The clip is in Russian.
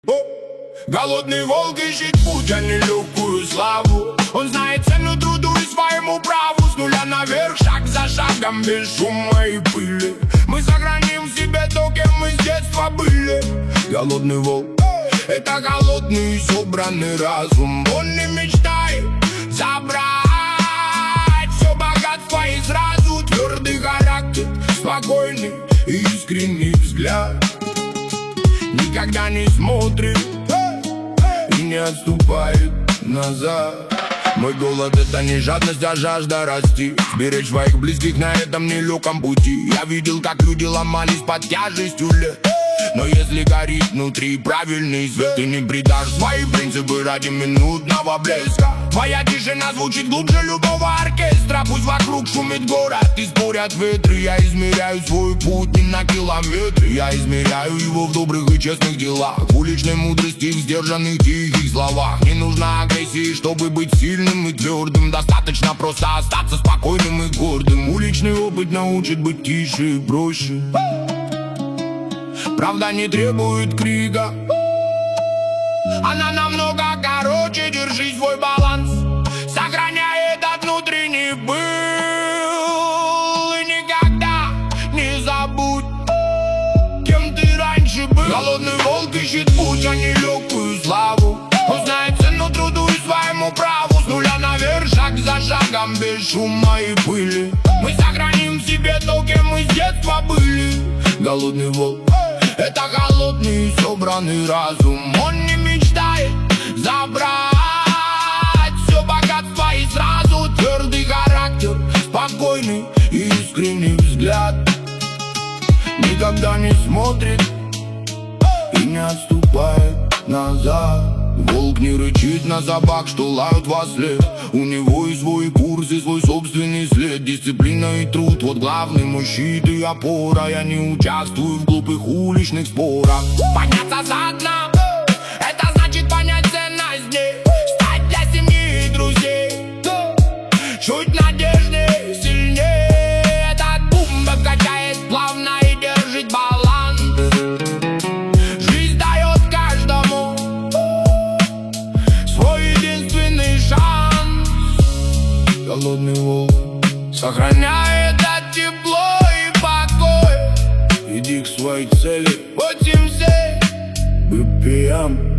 Голодный волк ищет путь, а не легкую славу. Он знает цену труду и своему праву. С нуля наверх, шаг за шагом, без шума и пыли. Мы сохраним в себе то, кем мы с детства были. Голодный волк — это голодный и собранный разум. Он не мечтает забрать все богатство и сразу. Твердый характер, спокойный и искренний взгляд. Никогда не смотрит и не отступает назад. Мой голод — это не жадность, а жажда расти. Сберечь своих близких на этом нелегком пути. Я видел, как люди ломались под тяжестью лет. Но если горит внутри правильный свет, ты не предашь свои принципы ради минутного блеска. Твоя тишина звучит глубже любого оркестра. Пусть вокруг шумит город и спорят ветры. Я измеряю свой путь не на километры. Я измеряю его в добрых и честных делах, в уличной мудрости, в сдержанных тихих словах. Не нужна агрессии, чтобы быть сильным и твердым. Достаточно просто остаться спокойным и гордым. Уличный опыт научит быть тише и проще. Правда не требует крика, она намного короче. Держи свой баланс, сохраняй этот внутренний пыл. И никогда не забудь, кем ты раньше был. Голодный волк ищет путь, а не легкую славу. Он знает цену труду и своему праву. С нуля наверх, шаг за шагом, без шума и пыли. Мы сохраним в себе то, кем мы с детства были. Голодный волк — это голодный и собранный разум. Он не мечтает забрать все богатство и сразу. Твердый характер, спокойный и искренний взгляд. Никогда не смотрит и не отступает назад. Волк не рычит на собак, что лают во след. У него и свой курс, и свой собственный след. Дисциплина и труд — вот главный мой щит и опора. Я не участвую в глупых уличных спорах. Подняться заодно — это значит понять ценность дней. Стать для семьи и друзей чуть надежнее, сильнее. Этот бум качает плавно и держит баланс. Жизнь дает каждому свой единственный шанс. Голодный волк сохраняет это тепло и покой. Иди к своей цели, 87 BPM.